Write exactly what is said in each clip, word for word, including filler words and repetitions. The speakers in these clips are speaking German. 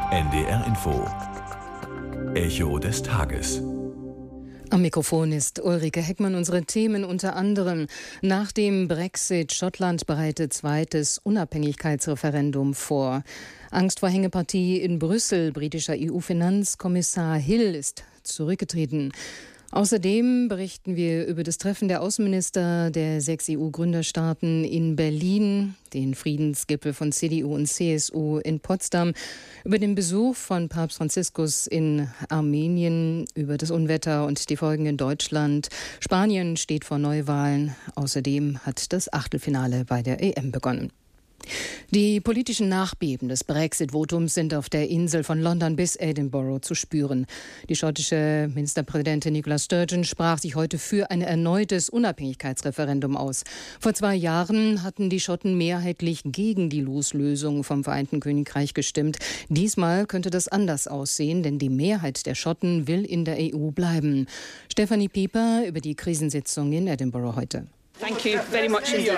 N D R Info. Echo des Tages. Am Mikrofon ist Ulrike Heckmann. Unsere Themen unter anderem: Nach dem Brexit Schottland bereitet zweites Unabhängigkeitsreferendum vor. Angst vor Hängepartie in Brüssel. Britischer E U-Finanzkommissar Hill ist zurückgetreten. Außerdem berichten wir über das Treffen der Außenminister der sechs E U-Gründerstaaten in Berlin, den Friedensgipfel von C D U und C S U in Potsdam, über den Besuch von Papst Franziskus in Armenien, über das Unwetter und die Folgen in Deutschland. Spanien steht vor Neuwahlen. Außerdem hat das Achtelfinale bei der E M begonnen. Die politischen Nachbeben des Brexit-Votums sind auf der Insel von London bis Edinburgh zu spüren. Die schottische Ministerpräsidentin Nicola Sturgeon sprach sich heute für ein erneutes Unabhängigkeitsreferendum aus. Vor zwei Jahren hatten die Schotten mehrheitlich gegen die Loslösung vom Vereinten Königreich gestimmt. Diesmal könnte das anders aussehen, denn die Mehrheit der Schotten will in der E U bleiben. Stefanie Pieper über die Krisensitzung in Edinburgh heute. Thank you very much indeed.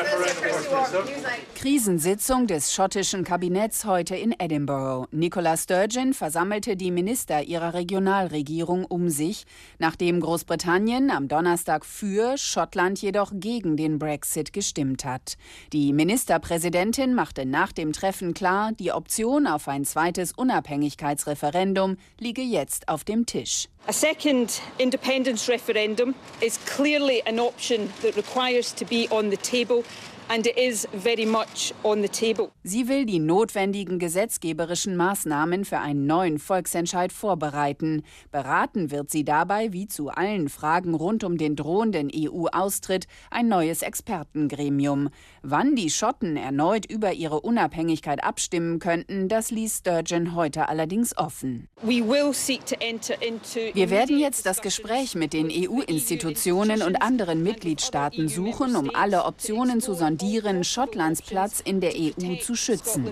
Krisensitzung des schottischen Kabinetts heute in Edinburgh. Nicola Sturgeon versammelte die Minister ihrer Regionalregierung um sich, nachdem Großbritannien am Donnerstag für, Schottland jedoch gegen den Brexit gestimmt hat. Die Ministerpräsidentin machte nach dem Treffen klar, die Option auf ein zweites Unabhängigkeitsreferendum liege jetzt auf dem Tisch. A second independence referendum is clearly an option that requires to be on the table. And it is very much on the table. Sie will die notwendigen gesetzgeberischen Maßnahmen für einen neuen Volksentscheid vorbereiten. Beraten wird sie dabei, wie zu allen Fragen rund um den drohenden E U-Austritt, ein neues Expertengremium. Wann die Schotten erneut über ihre Unabhängigkeit abstimmen könnten, das ließ Sturgeon heute allerdings offen. We will seek to enter into Wir werden jetzt das Gespräch mit den E U-Institutionen und anderen Mitgliedstaaten suchen, um alle Optionen zu sondieren, Schottlands Platz in der E U zu schützen.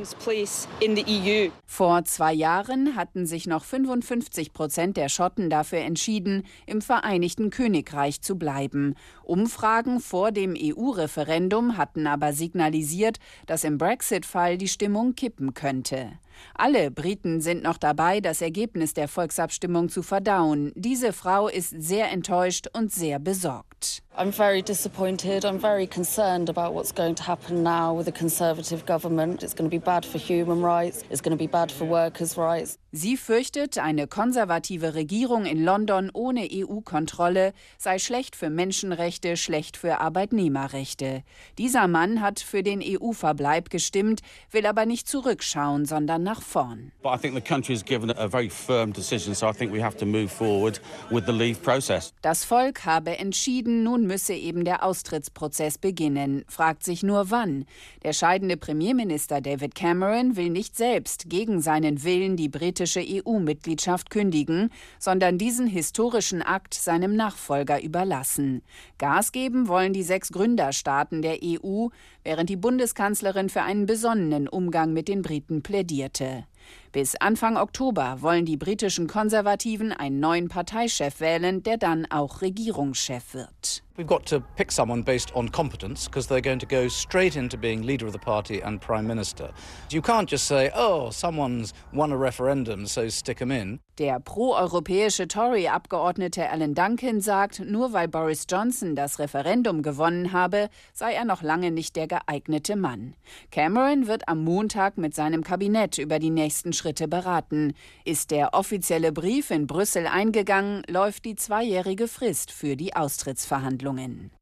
Vor zwei Jahren hatten sich noch fünfundfünfzig Prozent der Schotten dafür entschieden, im Vereinigten Königreich zu bleiben. Umfragen vor dem E U-Referendum hatten aber signalisiert, dass im Brexit-Fall die Stimmung kippen könnte. Alle Briten sind noch dabei, das Ergebnis der Volksabstimmung zu verdauen. Diese Frau ist sehr enttäuscht und sehr besorgt. I'm very disappointed. I'm very concerned about what's going to happen now with the Conservative government. It's going to be bad for human rights. It's going to be bad for workers' rights. Sie fürchtet, eine konservative Regierung in London ohne E U-Kontrolle sei schlecht für Menschenrechte, schlecht für Arbeitnehmerrechte. Dieser Mann hat für den E U-Verbleib gestimmt, will aber nicht zurückschauen, sondern nach vorn. But I think the country has given a very firm decision, so I think we have to move forward with the leave process. Das Volk habe entschieden, nun müsse eben der Austrittsprozess beginnen. Fragt sich nur wann. Der scheidende Premierminister David Cameron will nicht selbst gegen seinen Willen die britische E U-Mitgliedschaft kündigen, sondern diesen historischen Akt seinem Nachfolger überlassen. Gas geben wollen die sechs Gründerstaaten der E U, während die Bundeskanzlerin für einen besonnenen Umgang mit den Briten plädierte. Bis Anfang Oktober wollen die britischen Konservativen einen neuen Parteichef wählen, der dann auch Regierungschef wird. We've got to pick someone based on competence, because they're going to go straight into being leader of the party and prime minister. You can't just say, oh, someone's won a referendum, so stick them in. Der pro-europäische Tory-Abgeordnete Alan Duncan sagt, nur weil Boris Johnson das Referendum gewonnen habe, sei er noch lange nicht der geeignete Mann. Cameron wird am Montag mit seinem Kabinett über die nächsten Schritte beraten. Ist der offizielle Brief in Brüssel eingegangen, läuft die zweijährige Frist für die Austrittsverhandlungen.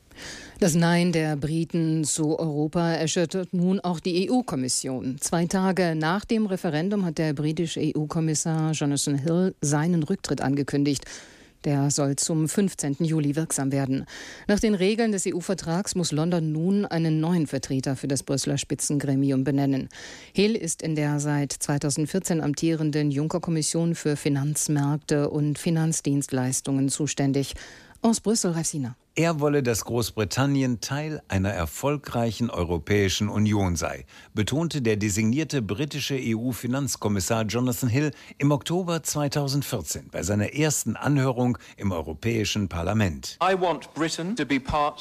Das Nein der Briten zu Europa erschüttert nun auch die E U-Kommission. Zwei Tage nach dem Referendum hat der britische E U-Kommissar Jonathan Hill seinen Rücktritt angekündigt. Der soll zum fünfzehnten Juli wirksam werden. Nach den Regeln des E U-Vertrags muss London nun einen neuen Vertreter für das Brüsseler Spitzengremium benennen. Hill ist in der seit zweitausendvierzehn amtierenden Juncker-Kommission für Finanzmärkte und Finanzdienstleistungen zuständig. Aus Brüssel, Ralf Siener. Er wolle, dass Großbritannien Teil einer erfolgreichen Europäischen Union sei, betonte der designierte britische E U-Finanzkommissar Jonathan Hill im Oktober zweitausendvierzehn bei seiner ersten Anhörung im Europäischen Parlament. I want Britain to be part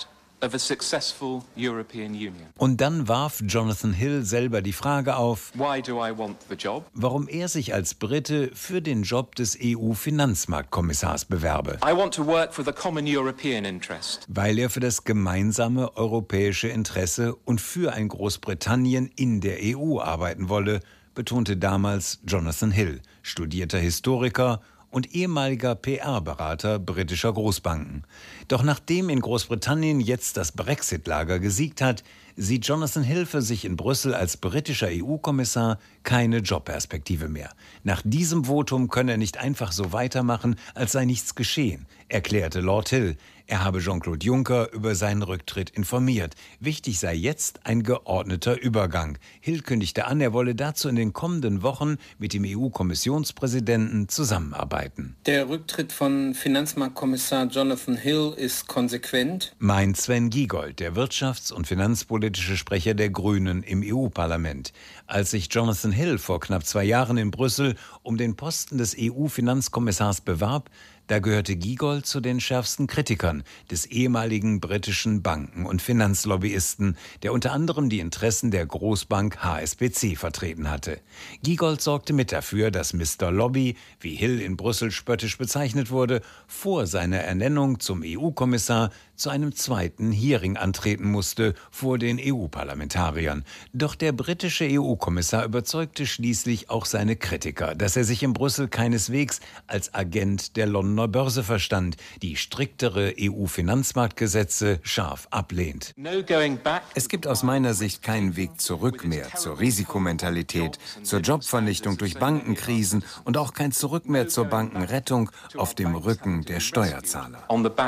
of a successful European Union. Und dann warf Jonathan Hill selber die Frage auf, Why do I want the job? warum er sich als Brite für den Job des E U-Finanzmarktkommissars bewerbe. I want to work for the common European interest. Weil er für das gemeinsame europäische Interesse und für ein Großbritannien in der E U arbeiten wolle, betonte damals Jonathan Hill, studierter Historiker und ehemaliger P R-Berater britischer Großbanken. Doch nachdem in Großbritannien jetzt das Brexit-Lager gesiegt hat, sieht Jonathan Hill für sich in Brüssel als britischer E U-Kommissar keine Jobperspektive mehr. Nach diesem Votum könne er nicht einfach so weitermachen, als sei nichts geschehen, erklärte Lord Hill. Er habe Jean-Claude Juncker über seinen Rücktritt informiert. Wichtig sei jetzt ein geordneter Übergang. Hill kündigte an, er wolle dazu in den kommenden Wochen mit dem E U-Kommissionspräsidenten zusammenarbeiten. Der Rücktritt von Finanzmarktkommissar Jonathan Hill ist konsequent, meint Sven Giegold, der wirtschafts- und finanzpolitische Sprecher der Grünen im E U-Parlament. Als sich Jonathan Hill vor knapp zwei Jahren in Brüssel um den Posten des E U-Finanzkommissars bewarb, da gehörte Giegold zu den schärfsten Kritikern des ehemaligen britischen Banken- und Finanzlobbyisten, der unter anderem die Interessen der Großbank H S B C vertreten hatte. Giegold sorgte mit dafür, dass Mister Lobby, wie Hill in Brüssel spöttisch bezeichnet wurde, vor seiner Ernennung zum E U-Kommissar zu einem zweiten Hearing antreten musste vor den E U-Parlamentariern. Doch der britische E U-Kommissar überzeugte schließlich auch seine Kritiker, dass er sich in Brüssel keineswegs als Agent der Londoner Börse verstand, die striktere E U-Finanzmarktgesetze scharf ablehnt. Es gibt aus meiner Sicht keinen Weg zurück mehr zur Risikomentalität, zur Jobvernichtung durch Bankenkrisen und auch kein Zurück mehr zur Bankenrettung auf dem Rücken der Steuerzahler.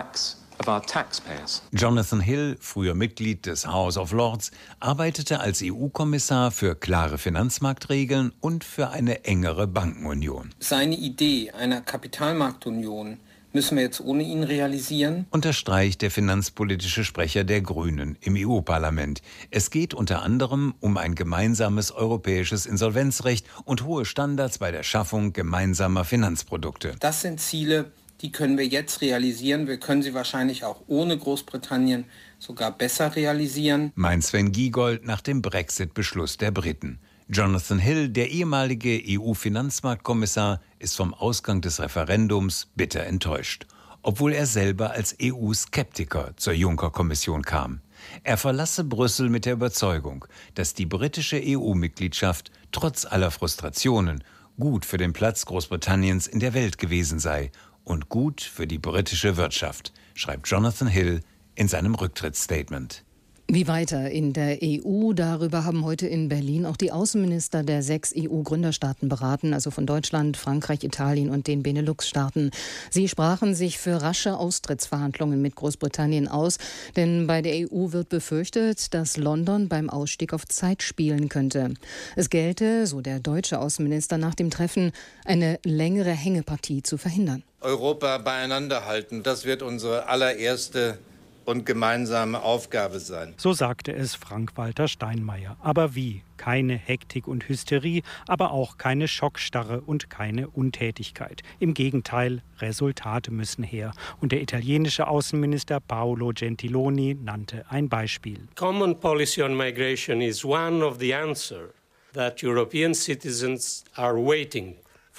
Jonathan Hill, früher Mitglied des House of Lords, arbeitete als E U-Kommissar für klare Finanzmarktregeln und für eine engere Bankenunion. Seine Idee einer Kapitalmarktunion müssen wir jetzt ohne ihn realisieren, unterstreicht der finanzpolitische Sprecher der Grünen im E U-Parlament. Es geht unter anderem um ein gemeinsames europäisches Insolvenzrecht und hohe Standards bei der Schaffung gemeinsamer Finanzprodukte. Das sind Ziele, die können wir jetzt realisieren. Wir können sie wahrscheinlich auch ohne Großbritannien sogar besser realisieren, meint Sven Giegold nach dem Brexit-Beschluss der Briten. Jonathan Hill, der ehemalige E U-Finanzmarktkommissar, ist vom Ausgang des Referendums bitter enttäuscht, obwohl er selber als E U-Skeptiker zur Juncker-Kommission kam. Er verlasse Brüssel mit der Überzeugung, dass die britische E U-Mitgliedschaft trotz aller Frustrationen gut für den Platz Großbritanniens in der Welt gewesen sei und gut für die britische Wirtschaft, schreibt Jonathan Hill in seinem Rücktrittsstatement. Wie weiter in der E U? Darüber haben heute in Berlin auch die Außenminister der sechs E U-Gründerstaaten beraten, also von Deutschland, Frankreich, Italien und den Benelux-Staaten. Sie sprachen sich für rasche Austrittsverhandlungen mit Großbritannien aus, denn bei der E U wird befürchtet, dass London beim Ausstieg auf Zeit spielen könnte. Es gelte, so der deutsche Außenminister nach dem Treffen, eine längere Hängepartie zu verhindern. Europa beieinander halten, das wird unsere allererste und gemeinsame Aufgabe sein. So sagte es Frank-Walter Steinmeier. Aber wie? Keine Hektik und Hysterie, aber auch keine Schockstarre und keine Untätigkeit. Im Gegenteil, Resultate müssen her. Und der italienische Außenminister Paolo Gentiloni nannte ein Beispiel. Common policy on migration is one of the answers that European citizens are waiting.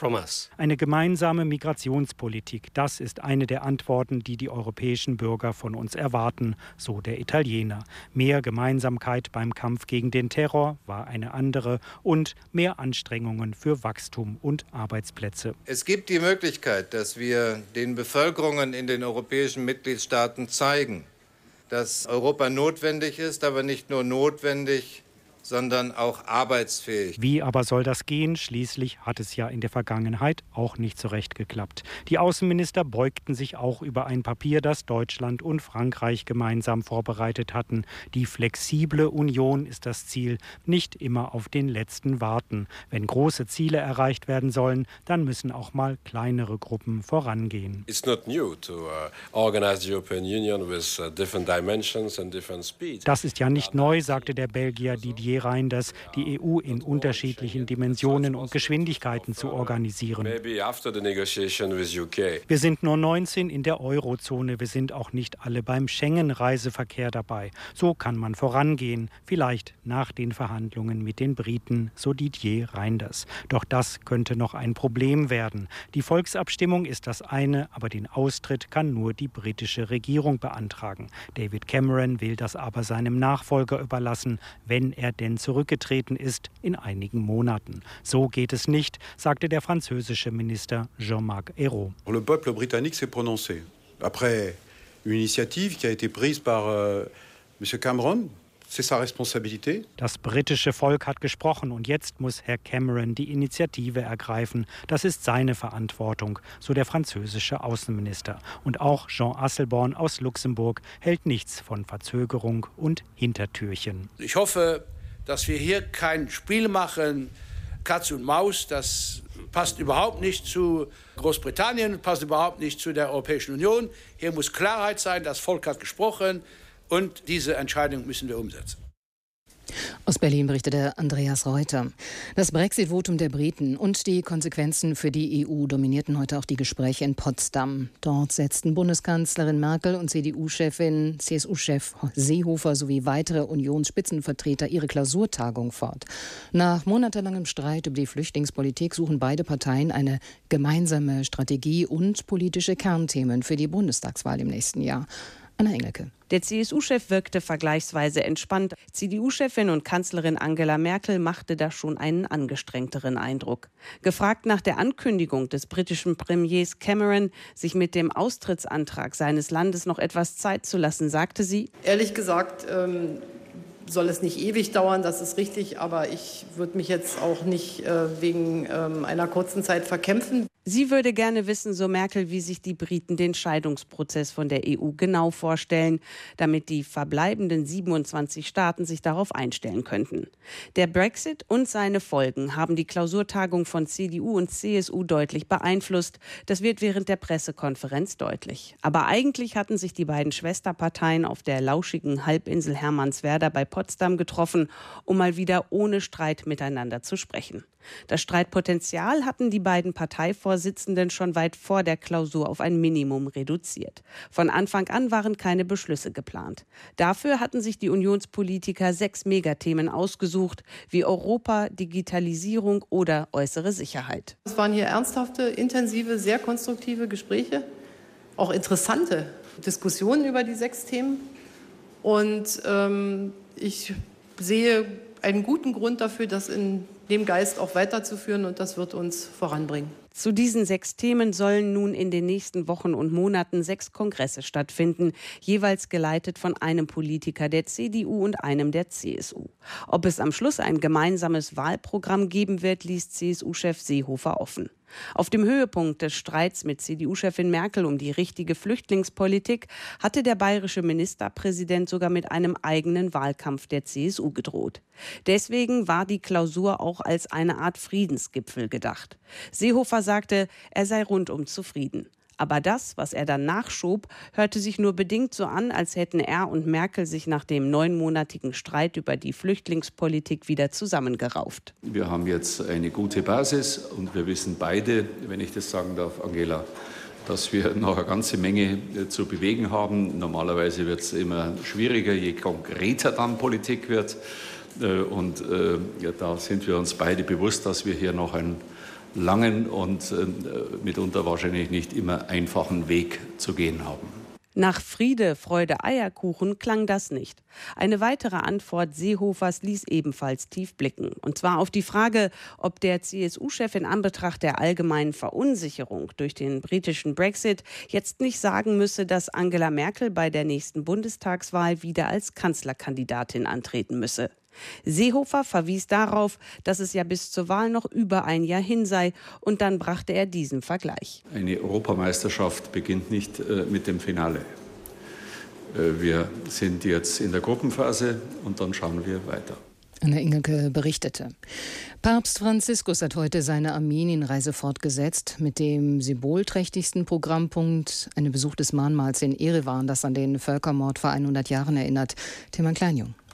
Eine gemeinsame Migrationspolitik, das ist eine der Antworten, die die europäischen Bürger von uns erwarten, so der Italiener. Mehr Gemeinsamkeit beim Kampf gegen den Terror war eine andere und mehr Anstrengungen für Wachstum und Arbeitsplätze. Es gibt die Möglichkeit, dass wir den Bevölkerungen in den europäischen Mitgliedstaaten zeigen, dass Europa notwendig ist, aber nicht nur notwendig, sondern auch arbeitsfähig. Wie aber soll das gehen? Schließlich hat es ja in der Vergangenheit auch nicht so recht geklappt. Die Außenminister beugten sich auch über ein Papier, das Deutschland und Frankreich gemeinsam vorbereitet hatten. Die flexible Union ist das Ziel, nicht immer auf den Letzten warten. Wenn große Ziele erreicht werden sollen, dann müssen auch mal kleinere Gruppen vorangehen. It's not new to uh, organize the European Union with uh, different dimensions and different speeds. Das ist ja nicht neu, sagte der Belgier Didier Didier Reynders, die E U in unterschiedlichen Dimensionen und Geschwindigkeiten zu organisieren. Wir sind nur neunzehn in der Eurozone, wir sind auch nicht alle beim Schengen-Reiseverkehr dabei. So kann man vorangehen, vielleicht nach den Verhandlungen mit den Briten, so Didier Reynders. Doch das könnte noch ein Problem werden. Die Volksabstimmung ist das eine, aber den Austritt kann nur die britische Regierung beantragen. David Cameron will das aber seinem Nachfolger überlassen, wenn er denn zurückgetreten ist, in einigen Monaten. So geht es nicht, sagte der französische Minister Jean-Marc Ayrault. Le peuple britannique s'est prononcé. Après une initiative qui a été prise par euh, Monsieur Cameron. Das britische Volk hat gesprochen und jetzt muss Herr Cameron die Initiative ergreifen. Das ist seine Verantwortung, so der französische Außenminister. Und auch Jean Asselborn aus Luxemburg hält nichts von Verzögerung und Hintertürchen. Ich hoffe, dass wir hier kein Spiel machen, Katz und Maus. Das passt überhaupt nicht zu Großbritannien, passt überhaupt nicht zu der Europäischen Union. Hier muss Klarheit sein, das Volk hat gesprochen. Und diese Entscheidung müssen wir umsetzen. Aus Berlin berichtete Andreas Reuter. Das Brexit-Votum der Briten und die Konsequenzen für die E U dominierten heute auch die Gespräche in Potsdam. Dort setzten Bundeskanzlerin Merkel und C D U-Chefin, C S U-Chef Seehofer sowie weitere Unionsspitzenvertreter ihre Klausurtagung fort. Nach monatelangem Streit über die Flüchtlingspolitik suchen beide Parteien eine gemeinsame Strategie und politische Kernthemen für die Bundestagswahl im nächsten Jahr. Anna Engelke. Der C S U-Chef wirkte vergleichsweise entspannt. C D U-Chefin und Kanzlerin Angela Merkel machte da schon einen angestrengteren Eindruck. Gefragt nach der Ankündigung des britischen Premiers Cameron, sich mit dem Austrittsantrag seines Landes noch etwas Zeit zu lassen, sagte sie: Ehrlich gesagt ähm, soll es nicht ewig dauern, das ist richtig, aber ich würde mich jetzt auch nicht äh, wegen ähm, einer kurzen Zeit verkämpfen. Sie würde gerne wissen, so Merkel, wie sich die Briten den Scheidungsprozess von der E U genau vorstellen, damit die verbleibenden siebenundzwanzig Staaten sich darauf einstellen könnten. Der Brexit und seine Folgen haben die Klausurtagung von C D U und C S U deutlich beeinflusst. Das wird während der Pressekonferenz deutlich. Aber eigentlich hatten sich die beiden Schwesterparteien auf der lauschigen Halbinsel Hermannswerder bei Potsdam getroffen, um mal wieder ohne Streit miteinander zu sprechen. Das Streitpotenzial hatten die beiden Parteivorsitzenden schon weit vor der Klausur auf ein Minimum reduziert. Von Anfang an waren keine Beschlüsse geplant. Dafür hatten sich die Unionspolitiker sechs Megathemen ausgesucht, wie Europa, Digitalisierung oder äußere Sicherheit. Es waren hier ernsthafte, intensive, sehr konstruktive Gespräche, auch interessante Diskussionen über die sechs Themen. Und ähm, ich sehe einen guten Grund dafür, das in dem Geist auch weiterzuführen, und das wird uns voranbringen. Zu diesen sechs Themen sollen nun in den nächsten Wochen und Monaten sechs Kongresse stattfinden, jeweils geleitet von einem Politiker der C D U und einem der C S U. Ob es am Schluss ein gemeinsames Wahlprogramm geben wird, ließ C S U-Chef Seehofer offen. Auf dem Höhepunkt des Streits mit C D U-Chefin Merkel um die richtige Flüchtlingspolitik hatte der bayerische Ministerpräsident sogar mit einem eigenen Wahlkampf der C S U gedroht. Deswegen war die Klausur auch als eine Art Friedensgipfel gedacht. Seehofer sagte, er sei rundum zufrieden. Aber das, was er dann nachschob, hörte sich nur bedingt so an, als hätten er und Merkel sich nach dem neunmonatigen Streit über die Flüchtlingspolitik wieder zusammengerauft. Wir haben jetzt eine gute Basis und wir wissen beide, wenn ich das sagen darf, Angela, dass wir noch eine ganze Menge zu bewegen haben. Normalerweise wird es immer schwieriger, je konkreter dann Politik wird. Und äh, ja, da sind wir uns beide bewusst, dass wir hier noch einen langen und äh, mitunter wahrscheinlich nicht immer einfachen Weg zu gehen haben. Nach Friede, Freude, Eierkuchen klang das nicht. Eine weitere Antwort Seehofers ließ ebenfalls tief blicken. Und zwar auf die Frage, ob der C S U-Chef in Anbetracht der allgemeinen Verunsicherung durch den britischen Brexit jetzt nicht sagen müsse, dass Angela Merkel bei der nächsten Bundestagswahl wieder als Kanzlerkandidatin antreten müsse. Seehofer verwies darauf, dass es ja bis zur Wahl noch über ein Jahr hin sei, und dann brachte er diesen Vergleich. Eine Europameisterschaft beginnt nicht äh, mit dem Finale. Äh, wir sind jetzt in der Gruppenphase und dann schauen wir weiter. Anna Engelke berichtete. Papst Franziskus hat heute seine Armenienreise fortgesetzt mit dem symbolträchtigsten Programmpunkt, einem Besuch des Mahnmals in Erevan, das an den Völkermord vor hundert Jahren erinnert. Tilman Kleinjung.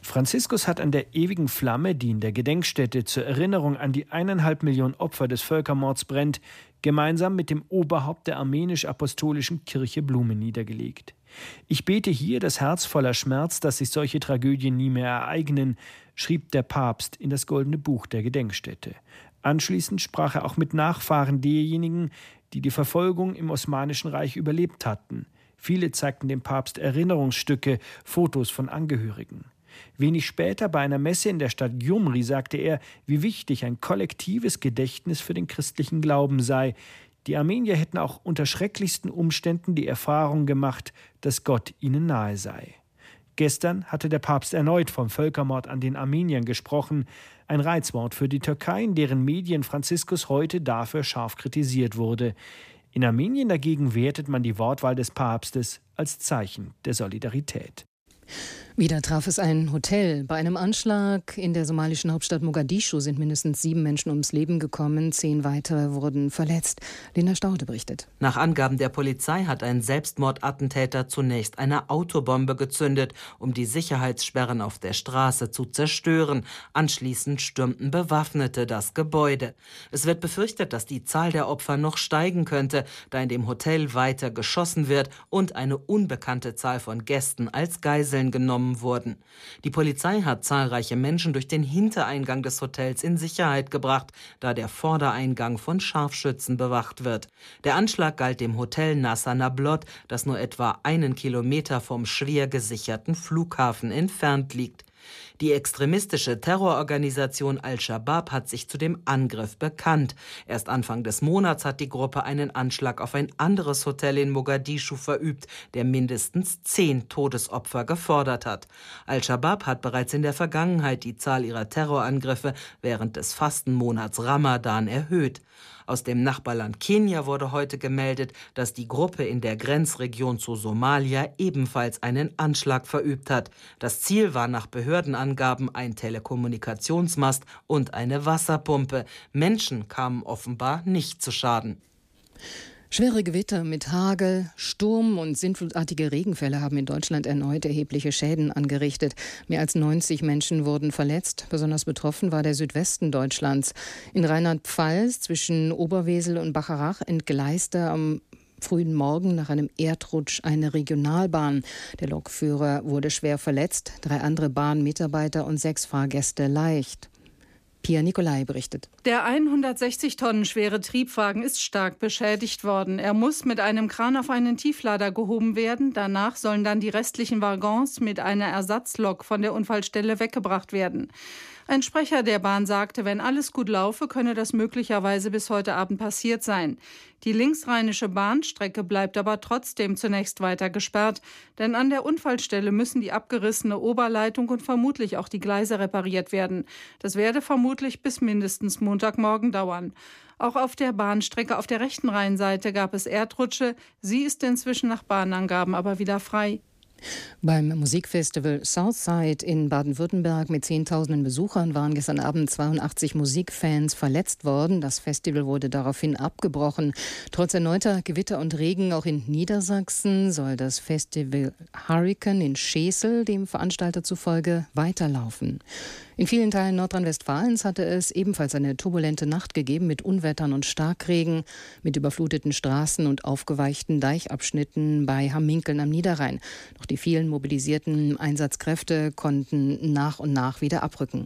Franziskus hat an der ewigen Flamme, die in der Gedenkstätte zur Erinnerung an die eineinhalb Millionen Opfer des Völkermords brennt, gemeinsam mit dem Oberhaupt der armenisch-apostolischen Kirche Blumen niedergelegt. Ich bete hier das Herz voller Schmerz, dass sich solche Tragödien nie mehr ereignen, schrieb der Papst in das Goldene Buch der Gedenkstätte. Anschließend sprach er auch mit Nachfahren derjenigen, die die Verfolgung im Osmanischen Reich überlebt hatten. Viele zeigten dem Papst Erinnerungsstücke, Fotos von Angehörigen. Wenig später bei einer Messe in der Stadt Gyumri sagte er, wie wichtig ein kollektives Gedächtnis für den christlichen Glauben sei. Die Armenier hätten auch unter schrecklichsten Umständen die Erfahrung gemacht, dass Gott ihnen nahe sei. Gestern hatte der Papst erneut vom Völkermord an den Armeniern gesprochen, ein Reizwort für die Türkei, in deren Medien Franziskus heute dafür scharf kritisiert wurde. In Armenien dagegen wertet man die Wortwahl des Papstes als Zeichen der Solidarität. Wieder traf es ein Hotel. Bei einem Anschlag in der somalischen Hauptstadt Mogadischu sind mindestens sieben Menschen ums Leben gekommen. Zehn weitere wurden verletzt. Lena Staude berichtet. Nach Angaben der Polizei hat ein Selbstmordattentäter zunächst eine Autobombe gezündet, um die Sicherheitssperren auf der Straße zu zerstören. Anschließend stürmten Bewaffnete das Gebäude. Es wird befürchtet, dass die Zahl der Opfer noch steigen könnte, da in dem Hotel weiter geschossen wird und eine unbekannte Zahl von Gästen als Geiseln genommen wurden. Die Polizei hat zahlreiche Menschen durch den Hintereingang des Hotels in Sicherheit gebracht, da der Vordereingang von Scharfschützen bewacht wird. Der Anschlag galt dem Hotel Nasser Nablot, das nur etwa einen Kilometer vom schwer gesicherten Flughafen entfernt liegt. Die extremistische Terrororganisation Al-Shabaab hat sich zu dem Angriff bekannt. Erst Anfang des Monats hat die Gruppe einen Anschlag auf ein anderes Hotel in Mogadischu verübt, der mindestens zehn Todesopfer gefordert hat. Al-Shabaab hat bereits in der Vergangenheit die Zahl ihrer Terrorangriffe während des Fastenmonats Ramadan erhöht. Aus dem Nachbarland Kenia wurde heute gemeldet, dass die Gruppe in der Grenzregion zu Somalia ebenfalls einen Anschlag verübt hat. Das Ziel war nach Behördenangaben ein Telekommunikationsmast und eine Wasserpumpe. Menschen kamen offenbar nicht zu Schaden. Schwere Gewitter mit Hagel, Sturm und sintflutartige Regenfälle haben in Deutschland erneut erhebliche Schäden angerichtet. Mehr als neunzig Menschen wurden verletzt. Besonders betroffen war der Südwesten Deutschlands. In Rheinland-Pfalz zwischen Oberwesel und Bacharach entgleiste am frühen Morgen nach einem Erdrutsch eine Regionalbahn. Der Lokführer wurde schwer verletzt, drei andere Bahnmitarbeiter und sechs Fahrgäste leicht. Pia Nicolai berichtet. Der hundertsechzig Tonnen schwere Triebwagen ist stark beschädigt worden. Er muss mit einem Kran auf einen Tieflader gehoben werden. Danach sollen dann die restlichen Waggons mit einer Ersatzlok von der Unfallstelle weggebracht werden. Ein Sprecher der Bahn sagte, wenn alles gut laufe, könne das möglicherweise bis heute Abend passiert sein. Die linksrheinische Bahnstrecke bleibt aber trotzdem zunächst weiter gesperrt, denn an der Unfallstelle müssen die abgerissene Oberleitung und vermutlich auch die Gleise repariert werden. Das werde vermutlich bis mindestens Montagmorgen dauern. Auch auf der Bahnstrecke auf der rechten Rheinseite gab es Erdrutsche. Sie ist inzwischen nach Bahnangaben aber wieder frei. Beim Musikfestival Southside in Baden-Württemberg mit zehntausenden Besuchern waren gestern Abend zweiundachtzig Musikfans verletzt worden. Das Festival wurde daraufhin abgebrochen. Trotz erneuter Gewitter und Regen auch in Niedersachsen soll das Festival Hurricane in Schesel dem Veranstalter zufolge weiterlaufen. In vielen Teilen Nordrhein-Westfalens hatte es ebenfalls eine turbulente Nacht gegeben mit Unwettern und Starkregen, mit überfluteten Straßen und aufgeweichten Deichabschnitten bei Hamminkeln am Niederrhein. Doch die vielen mobilisierten Einsatzkräfte konnten nach und nach wieder abrücken.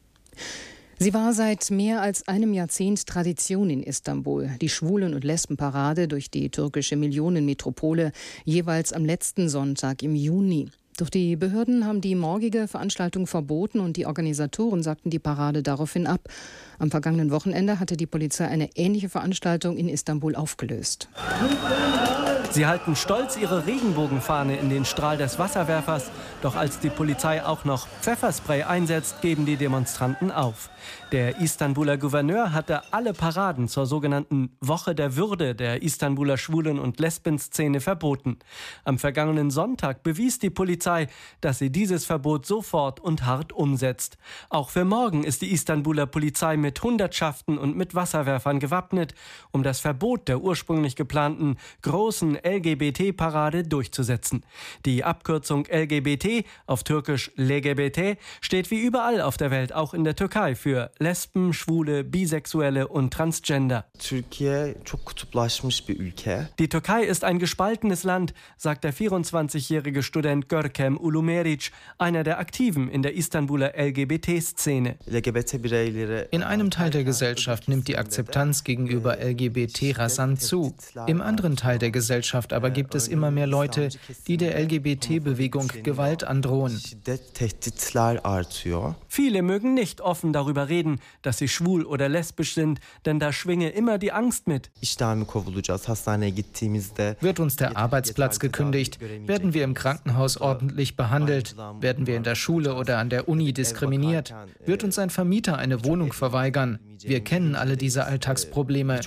Sie war seit mehr als einem Jahrzehnt Tradition in Istanbul. Die Schwulen- und Lesbenparade durch die türkische Millionenmetropole, jeweils am letzten Sonntag im Juni. Doch die Behörden haben die morgige Veranstaltung verboten und die Organisatoren sagten die Parade daraufhin ab. Am vergangenen Wochenende hatte die Polizei eine ähnliche Veranstaltung in Istanbul aufgelöst. Sie halten stolz ihre Regenbogenfahne in den Strahl des Wasserwerfers. Doch als die Polizei auch noch Pfefferspray einsetzt, geben die Demonstranten auf. Der Istanbuler Gouverneur hatte alle Paraden zur sogenannten Woche der Würde der Istanbuler Schwulen- und Lesbenszene verboten. Am vergangenen Sonntag bewies die Polizei, dass sie dieses Verbot sofort und hart umsetzt. Auch für morgen ist die Istanbuler Polizei mit Hundertschaften und mit Wasserwerfern gewappnet, um das Verbot der ursprünglich geplanten großen L G B T-Parade durchzusetzen. Die Abkürzung L G B T G, auf Türkisch L G B T, steht wie überall auf der Welt, auch in der Türkei, für Lesben, Schwule, Bisexuelle und Transgender. Die Türkei ist ein gespaltenes Land, sagt der vierundzwanzigjährige Student Görkem Ulumeric, einer der Aktiven in der Istanbuler L G B T-Szene. In einem Teil der Gesellschaft nimmt die Akzeptanz gegenüber L G B T rasant zu. Im anderen Teil der Gesellschaft aber gibt es immer mehr Leute, die der L G B T-Bewegung Gewalt androhen. Viele mögen nicht offen darüber reden, dass sie schwul oder lesbisch sind, denn da schwinge immer die Angst mit. Wird uns der Arbeitsplatz gekündigt? Werden wir im Krankenhaus ordentlich behandelt? Werden wir in der Schule oder an der Uni diskriminiert? Wird uns ein Vermieter eine Wohnung verweigern? Wir kennen alle diese Alltagsprobleme.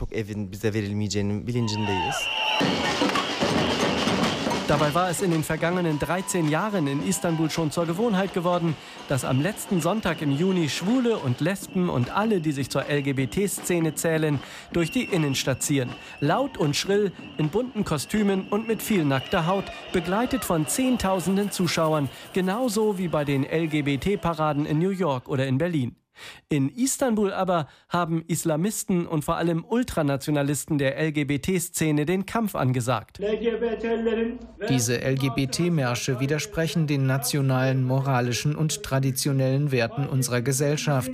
Dabei war es in den vergangenen dreizehn Jahren in Istanbul schon zur Gewohnheit geworden, dass am letzten Sonntag im Juni Schwule und Lesben und alle, die sich zur L G B T-Szene zählen, durch die Innenstadt ziehen. Laut und schrill, in bunten Kostümen und mit viel nackter Haut, begleitet von Zehntausenden Zuschauern, genauso wie bei den L G B T-Paraden in New York oder in Berlin. In Istanbul aber haben Islamisten und vor allem Ultranationalisten der L G B T-Szene den Kampf angesagt. Diese L G B T-Märsche widersprechen den nationalen, moralischen und traditionellen Werten unserer Gesellschaft.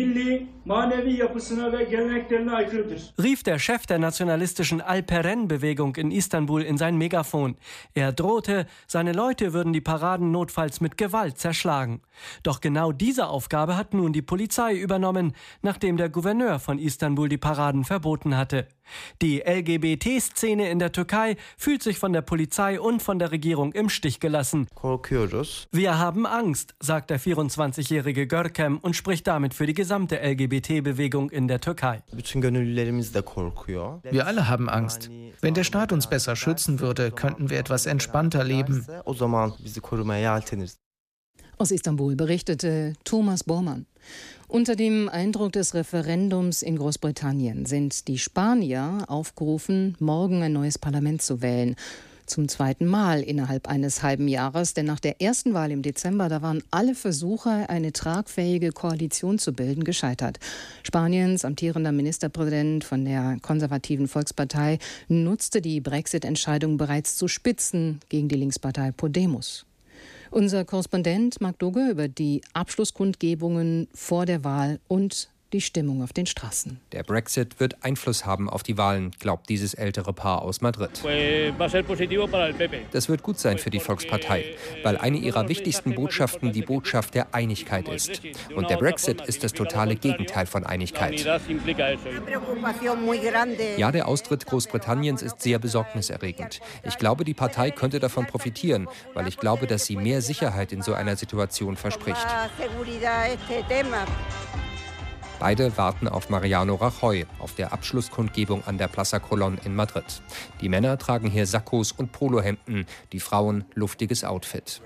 Rief der Chef der nationalistischen Alperen-Bewegung in Istanbul in sein Megafon. Er drohte, seine Leute würden die Paraden notfalls mit Gewalt zerschlagen. Doch genau diese Aufgabe hat nun die Polizei übernommen, nachdem der Gouverneur von Istanbul die Paraden verboten hatte. Die L G B T-Szene in der Türkei fühlt sich von der Polizei und von der Regierung im Stich gelassen. Wir haben Angst, sagt der vierundzwanzigjährige Görkem und spricht damit für die gesamte L G B T-Bewegung in der Türkei. Wir alle haben Angst. Wenn der Staat uns besser schützen würde, könnten wir etwas entspannter leben. Aus Istanbul berichtete Thomas Bormann. Unter dem Eindruck des Referendums in Großbritannien sind die Spanier aufgerufen, morgen ein neues Parlament zu wählen. Zum zweiten Mal innerhalb eines halben Jahres, denn nach der ersten Wahl im Dezember, da waren alle Versuche, eine tragfähige Koalition zu bilden, gescheitert. Spaniens amtierender Ministerpräsident von der konservativen Volkspartei nutzte die Brexit-Entscheidung bereits zu spitzen gegen die Linkspartei Podemos. Unser Korrespondent Marc Dogge über die Abschlusskundgebungen vor der Wahl und die Stimmung auf den Straßen. Der Brexit wird Einfluss haben auf die Wahlen, glaubt dieses ältere Paar aus Madrid. Das wird gut sein für die Volkspartei, weil eine ihrer wichtigsten Botschaften die Botschaft der Einigkeit ist. Und der Brexit ist das totale Gegenteil von Einigkeit. Ja, der Austritt Großbritanniens ist sehr besorgniserregend. Ich glaube, die Partei könnte davon profitieren, weil ich glaube, dass sie mehr Sicherheit in so einer Situation verspricht. Beide warten auf Mariano Rajoy auf der Abschlusskundgebung an der Plaza Colón in Madrid. Die Männer tragen hier Sakkos und Polohemden, die Frauen luftiges Outfit.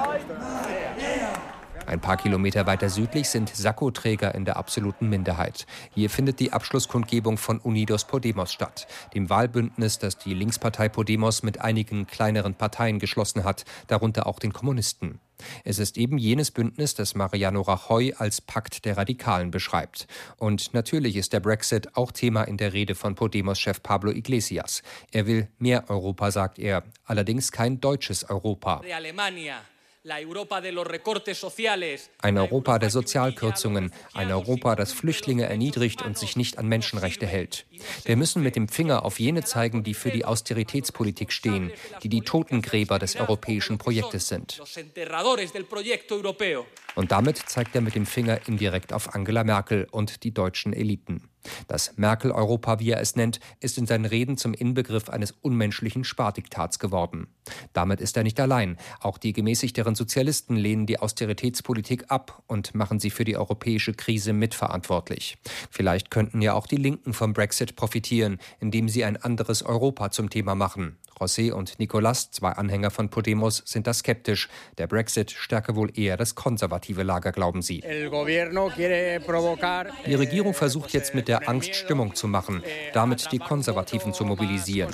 Ein paar Kilometer weiter südlich sind Sakko-Träger in der absoluten Minderheit. Hier findet die Abschlusskundgebung von Unidos Podemos statt, dem Wahlbündnis, das die Linkspartei Podemos mit einigen kleineren Parteien geschlossen hat, darunter auch den Kommunisten. Es ist eben jenes Bündnis, das Mariano Rajoy als Pakt der Radikalen beschreibt. Und natürlich ist der Brexit auch Thema in der Rede von Podemos-Chef Pablo Iglesias. Er will mehr Europa, sagt er, allerdings kein deutsches Europa. Ein Europa der Sozialkürzungen, ein Europa, das Flüchtlinge erniedrigt und sich nicht an Menschenrechte hält. Wir müssen mit dem Finger auf jene zeigen, die für die Austeritätspolitik stehen, die die Totengräber des europäischen Projektes sind. Und damit zeigt er mit dem Finger indirekt auf Angela Merkel und die deutschen Eliten. Das Merkel-Europa, wie er es nennt, ist in seinen Reden zum Inbegriff eines unmenschlichen Spardiktats geworden. Damit ist er nicht allein. Auch die gemäßigteren Sozialisten lehnen die Austeritätspolitik ab und machen sie für die europäische Krise mitverantwortlich. Vielleicht könnten ja auch die Linken vom Brexit profitieren, indem sie ein anderes Europa zum Thema machen. José und Nicolas, zwei Anhänger von Podemos, sind da skeptisch. Der Brexit stärke wohl eher das konservative Lager, glauben sie. Die Regierung versucht jetzt mit der Angst Stimmung zu machen, damit die Konservativen zu mobilisieren.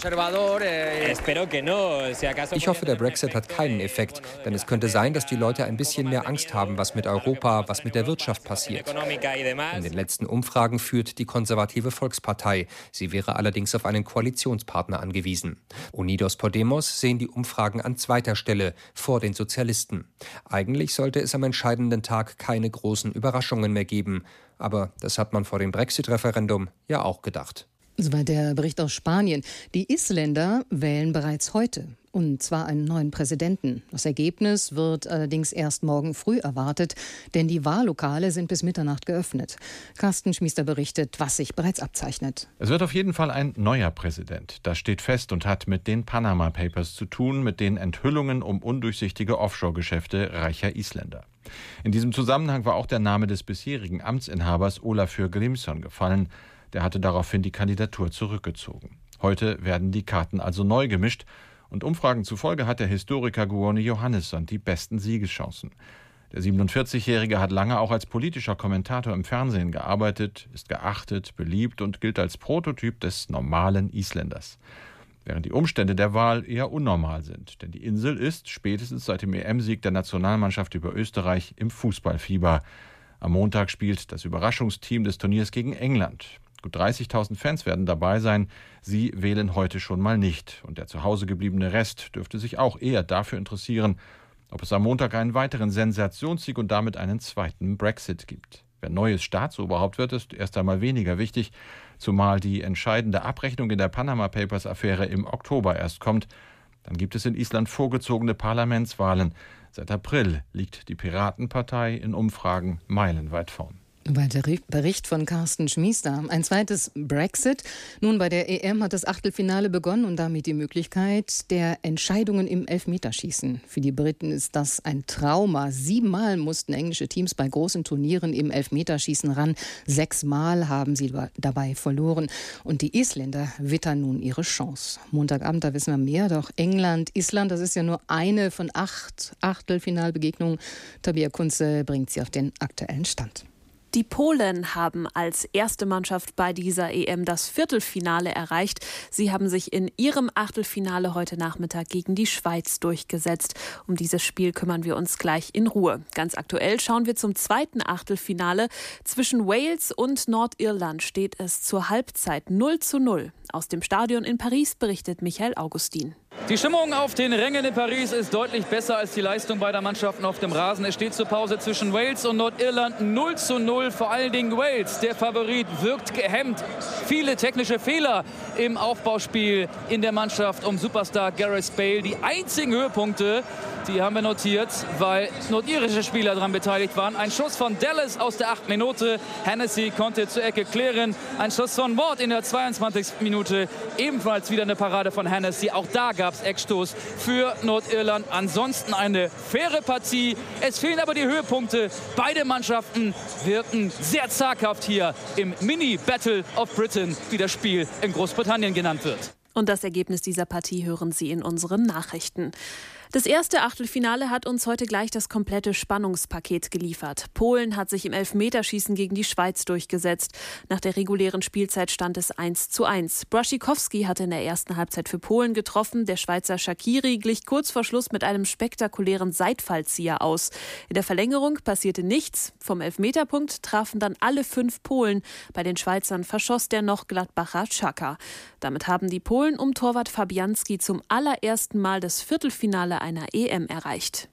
Ich hoffe, der Brexit hat keinen Effekt, denn es könnte sein, dass die Leute ein bisschen mehr Angst haben, was mit Europa, was mit der Wirtschaft passiert. In den letzten Umfragen führt die konservative Volkspartei. Sie wäre allerdings auf einen Koalitionspartner angewiesen. Unidos Podemos sehen die Umfragen an zweiter Stelle, vor den Sozialisten. Eigentlich sollte es am entscheidenden Tag keine großen Überraschungen mehr geben. Aber das hat man vor dem Brexit-Referendum ja auch gedacht. Soweit der Bericht aus Spanien. Die Isländer wählen bereits heute. Und zwar einen neuen Präsidenten. Das Ergebnis wird allerdings erst morgen früh erwartet, denn die Wahllokale sind bis Mitternacht geöffnet. Carsten Schmiester berichtet, was sich bereits abzeichnet. Es wird auf jeden Fall ein neuer Präsident. Das steht fest und hat mit den Panama Papers zu tun, mit den Enthüllungen um undurchsichtige Offshore-Geschäfte reicher Isländer. In diesem Zusammenhang war auch der Name des bisherigen Amtsinhabers Olafur Grímsson gefallen. Der hatte daraufhin die Kandidatur zurückgezogen. Heute werden die Karten also neu gemischt. Und Umfragen zufolge hat der Historiker Guðni Jóhannesson die besten Siegeschancen. Der siebenundvierzigjährige hat lange auch als politischer Kommentator im Fernsehen gearbeitet, ist geachtet, beliebt und gilt als Prototyp des normalen Isländers. Während die Umstände der Wahl eher unnormal sind. Denn die Insel ist, spätestens seit dem E M-Sieg der Nationalmannschaft über Österreich, im Fußballfieber. Am Montag spielt das Überraschungsteam des Turniers gegen England. Gut dreißigtausend Fans werden dabei sein. Sie wählen heute schon mal nicht. Und der zu Hause gebliebene Rest dürfte sich auch eher dafür interessieren, ob es am Montag einen weiteren Sensationssieg und damit einen zweiten Brexit gibt. Wer neues Staatsoberhaupt wird, ist erst einmal weniger wichtig, zumal die entscheidende Abrechnung in der Panama Papers-Affäre im Oktober erst kommt. Dann gibt es in Island vorgezogene Parlamentswahlen. Seit April liegt die Piratenpartei in Umfragen meilenweit vorn. Weiter Bericht von Carsten Schmiester. Ein zweites Brexit. Nun, bei der E M hat das Achtelfinale begonnen und damit die Möglichkeit der Entscheidungen im Elfmeterschießen. Für die Briten ist das ein Trauma. Siebenmal mussten englische Teams bei großen Turnieren im Elfmeterschießen ran. Sechsmal haben sie dabei verloren. Und die Isländer wittern nun ihre Chance. Montagabend, da wissen wir mehr. Doch England, Island, das ist ja nur eine von acht Achtelfinalbegegnungen. Tabea Kunze bringt sie auf den aktuellen Stand. Die Polen haben als erste Mannschaft bei dieser E M das Viertelfinale erreicht. Sie haben sich in ihrem Achtelfinale heute Nachmittag gegen die Schweiz durchgesetzt. Um dieses Spiel kümmern wir uns gleich in Ruhe. Ganz aktuell schauen wir zum zweiten Achtelfinale. Zwischen Wales und Nordirland steht es zur Halbzeit null zu null. Aus dem Stadion in Paris berichtet Michael Augustin. Die Stimmung auf den Rängen in Paris ist deutlich besser als die Leistung beider Mannschaften auf dem Rasen. Es steht zur Pause zwischen Wales und Nordirland null zu null. Vor allen Dingen Wales, der Favorit, wirkt gehemmt. Viele technische Fehler im Aufbauspiel in der Mannschaft um Superstar Gareth Bale. Die einzigen Höhepunkte, die haben wir notiert, weil nordirische Spieler daran beteiligt waren. Ein Schuss von Dallas aus der achten Minute. Hennessy konnte zur Ecke klären. Ein Schuss von Ward in der zweiundzwanzigsten Minute. Ebenfalls wieder eine Parade von Hennessy. Auch da gab es Eckstoß für Nordirland. Ansonsten eine faire Partie. Es fehlen aber die Höhepunkte. Beide Mannschaften wirken sehr zaghaft hier im Mini-Battle of Britain, wie das Spiel in Großbritannien genannt wird. Und das Ergebnis dieser Partie hören Sie in unseren Nachrichten. Das erste Achtelfinale hat uns heute gleich das komplette Spannungspaket geliefert. Polen hat sich im Elfmeterschießen gegen die Schweiz durchgesetzt. Nach der regulären Spielzeit stand es eins zu eins. Błaszczykowski hatte in der ersten Halbzeit für Polen getroffen. Der Schweizer Shaqiri glich kurz vor Schluss mit einem spektakulären Seitfallzieher aus. In der Verlängerung passierte nichts. Vom Elfmeterpunkt trafen dann alle fünf Polen. Bei den Schweizern verschoss der noch Gladbacher Xhaka. Damit haben die Polen um Torwart Fabianski zum allerersten Mal das Viertelfinale einer E M erreicht.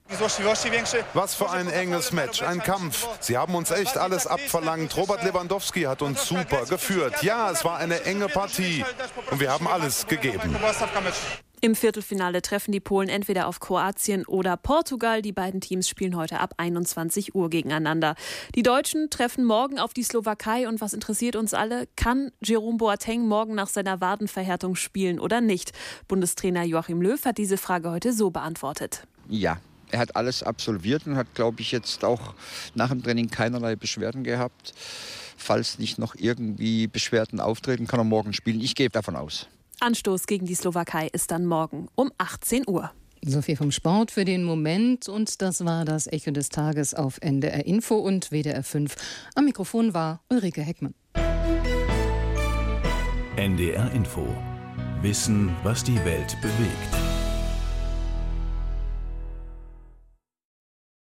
Was für ein enges Match, ein Kampf. Sie haben uns echt alles abverlangt. Robert Lewandowski hat uns super geführt. Ja, es war eine enge Partie und wir haben alles gegeben. Im Viertelfinale treffen die Polen entweder auf Kroatien oder Portugal. Die beiden Teams spielen heute ab einundzwanzig Uhr gegeneinander. Die Deutschen treffen morgen auf die Slowakei. Und was interessiert uns alle? Kann Jerome Boateng morgen nach seiner Wadenverhärtung spielen oder nicht? Bundestrainer Joachim Löw hat diese Frage heute so beantwortet. Ja. Er hat alles absolviert und hat, glaube ich, jetzt auch nach dem Training keinerlei Beschwerden gehabt. Falls nicht noch irgendwie Beschwerden auftreten, kann er morgen spielen. Ich gehe davon aus. Anstoß gegen die Slowakei ist dann morgen um achtzehn Uhr. So viel vom Sport für den Moment. Und das war das Echo des Tages auf N D R Info und W D R fünf. Am Mikrofon war Ulrike Heckmann. N D R Info. Wissen, was die Welt bewegt.